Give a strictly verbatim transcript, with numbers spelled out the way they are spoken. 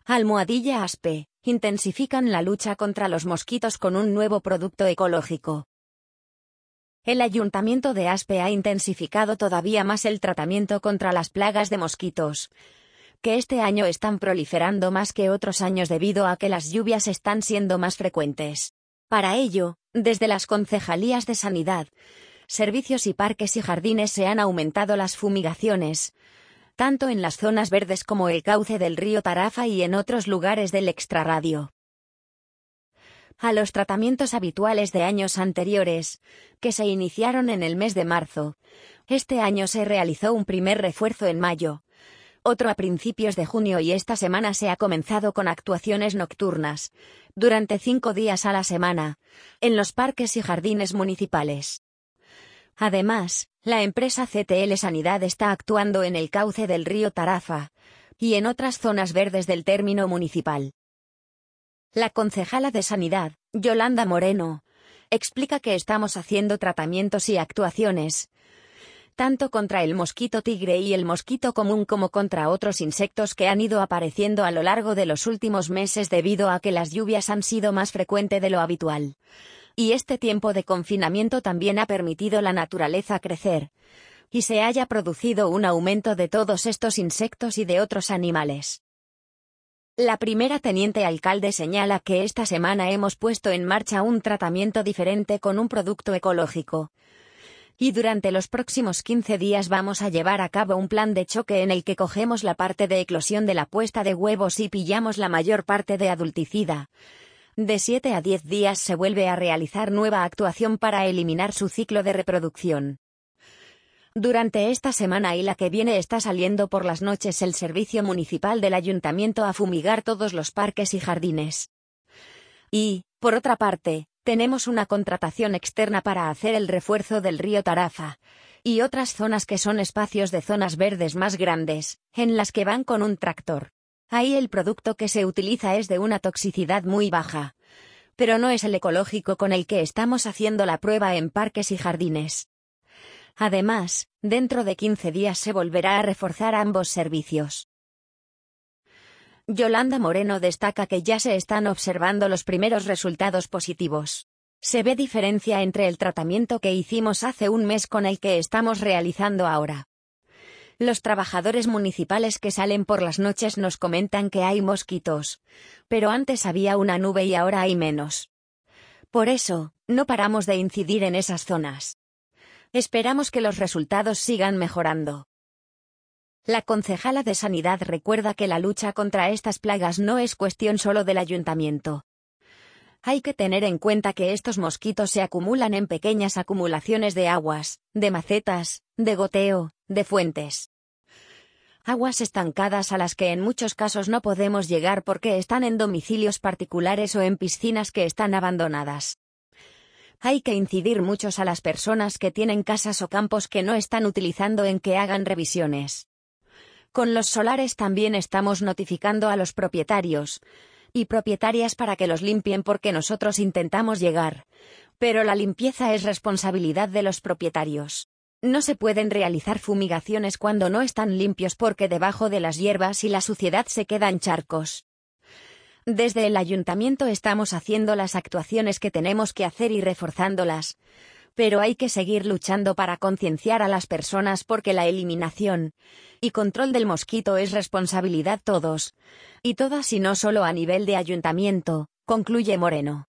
Almohadilla Aspe, intensifican la lucha contra los mosquitos con un nuevo producto ecológico. El Ayuntamiento de Aspe ha intensificado todavía más el tratamiento contra las plagas de mosquitos, que este año están proliferando más que otros años debido a que las lluvias están siendo más frecuentes. Para ello, desde las concejalías de Sanidad, Servicios y Parques y Jardines se han aumentado las fumigaciones, tanto en las zonas verdes como el cauce del río Tarafa y en otros lugares del extrarradio. A los tratamientos habituales de años anteriores, que se iniciaron en el mes de marzo, este año se realizó un primer refuerzo en mayo, otro a principios de junio y esta semana se ha comenzado con actuaciones nocturnas, durante cinco días a la semana, en los parques y jardines municipales. Además, la empresa C T L Sanidad está actuando en el cauce del río Tarafa y en otras zonas verdes del término municipal. La concejala de Sanidad, Yolanda Moreno, explica que estamos haciendo tratamientos y actuaciones, tanto contra el mosquito tigre y el mosquito común como contra otros insectos que han ido apareciendo a lo largo de los últimos meses debido a que las lluvias han sido más frecuentes de lo habitual. Y este tiempo de confinamiento también ha permitido la naturaleza crecer, y se haya producido un aumento de todos estos insectos y de otros animales. La primera teniente alcalde señala que esta semana hemos puesto en marcha un tratamiento diferente con un producto ecológico. Y durante los próximos quince días vamos a llevar a cabo un plan de choque en el que cogemos la parte de eclosión de la puesta de huevos y pillamos la mayor parte de adulticida. De siete a diez días se vuelve a realizar nueva actuación para eliminar su ciclo de reproducción. Durante esta semana y la que viene está saliendo por las noches el servicio municipal del ayuntamiento a fumigar todos los parques y jardines. Y, por otra parte, tenemos una contratación externa para hacer el refuerzo del río Tarafa y otras zonas que son espacios de zonas verdes más grandes, en las que van con un tractor. Ahí el producto que se utiliza es de una toxicidad muy baja, pero no es el ecológico con el que estamos haciendo la prueba en parques y jardines. Además, dentro de quince días se volverá a reforzar ambos servicios. Yolanda Moreno destaca que ya se están observando los primeros resultados positivos. Se ve diferencia entre el tratamiento que hicimos hace un mes con el que estamos realizando ahora. Los trabajadores municipales que salen por las noches nos comentan que hay mosquitos, pero antes había una nube y ahora hay menos. Por eso, no paramos de incidir en esas zonas. Esperamos que los resultados sigan mejorando. La concejala de Sanidad recuerda que la lucha contra estas plagas no es cuestión solo del ayuntamiento. Hay que tener en cuenta que estos mosquitos se acumulan en pequeñas acumulaciones de aguas, de macetas, de goteo, de fuentes. Aguas estancadas a las que en muchos casos no podemos llegar porque están en domicilios particulares o en piscinas que están abandonadas. Hay que incidir muchos a las personas que tienen casas o campos que no están utilizando en que hagan revisiones. Con los solares también estamos notificando a los propietarios y propietarias para que los limpien porque nosotros intentamos llegar, pero la limpieza es responsabilidad de los propietarios. No se pueden realizar fumigaciones cuando no están limpios porque debajo de las hierbas y la suciedad se quedan charcos. Desde el ayuntamiento estamos haciendo las actuaciones que tenemos que hacer y reforzándolas, pero hay que seguir luchando para concienciar a las personas porque la eliminación y control del mosquito es responsabilidad todos y todas y no solo a nivel de ayuntamiento, concluye Moreno.